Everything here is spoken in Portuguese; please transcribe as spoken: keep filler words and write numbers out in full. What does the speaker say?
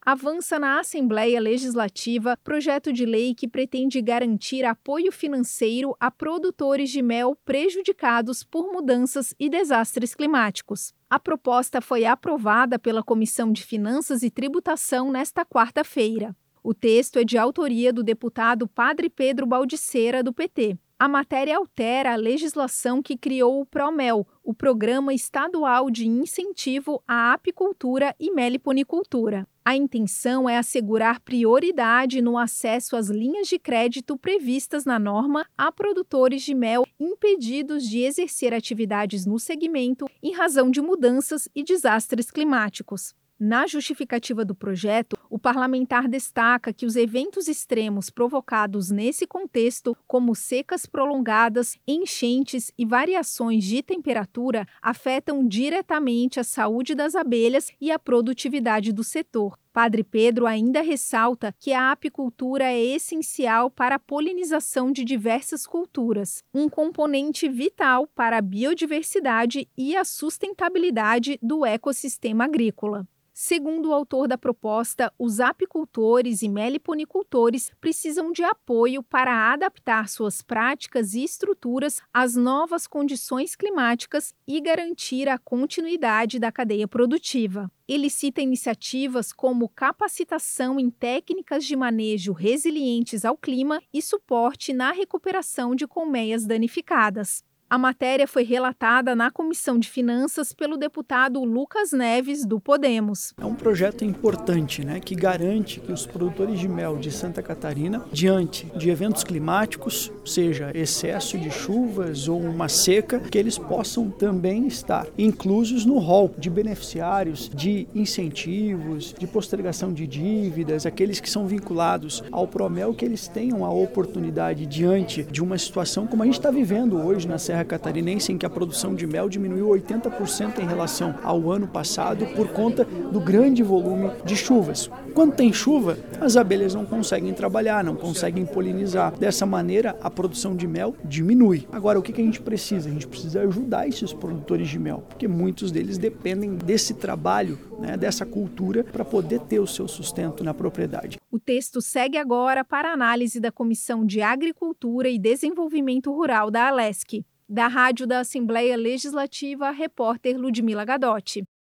Avança na Assembleia Legislativa projeto de lei que pretende garantir apoio financeiro a produtores de mel prejudicados por mudanças e desastres climáticos. A proposta foi aprovada pela Comissão de Finanças e Tributação nesta quarta-feira. O texto é de autoria do deputado Padre Pedro Baldiceira, do P T. A matéria altera a legislação que criou o PROMEL, o Programa Estadual de Incentivo à Apicultura e Meliponicultura. A intenção é assegurar prioridade no acesso às linhas de crédito previstas na norma a produtores de mel impedidos de exercer atividades no segmento em razão de mudanças e desastres climáticos. Na justificativa do projeto, o parlamentar destaca que os eventos extremos provocados nesse contexto, como secas prolongadas, enchentes e variações de temperatura, afetam diretamente a saúde das abelhas e a produtividade do setor. Padre Pedro ainda ressalta que a apicultura é essencial para a polinização de diversas culturas, um componente vital para a biodiversidade e a sustentabilidade do ecossistema agrícola. Segundo o autor da proposta, os apicultores e meliponicultores precisam de apoio para adaptar suas práticas e estruturas às novas condições climáticas e garantir a continuidade da cadeia produtiva. Ele cita iniciativas como capacitação em técnicas de manejo resilientes ao clima e suporte na recuperação de colmeias danificadas. A matéria foi relatada na Comissão de Finanças pelo deputado Lucas Neves, do Podemos. É um projeto importante, né, que garante que os produtores de mel de Santa Catarina, diante de eventos climáticos, seja excesso de chuvas ou uma seca, que eles possam também estar inclusos no rol de beneficiários de incentivos, de postergação de dívidas, aqueles que são vinculados ao PROMEL, que eles tenham a oportunidade, diante de uma situação como a gente está vivendo hoje na Serra Catarinense, em que a produção de mel diminuiu oitenta por cento em relação ao ano passado por conta do grande volume de chuvas. Quando tem chuva, as abelhas não conseguem trabalhar, não conseguem polinizar. Dessa maneira, a produção de mel diminui. Agora, o que a gente precisa? A gente precisa ajudar esses produtores de mel, porque muitos deles dependem desse trabalho, né, dessa cultura, para poder ter o seu sustento na propriedade. O texto segue agora para análise da Comissão de Agricultura e Desenvolvimento Rural da Alesc. Da Rádio da Assembleia Legislativa, a repórter Ludmila Gadotti.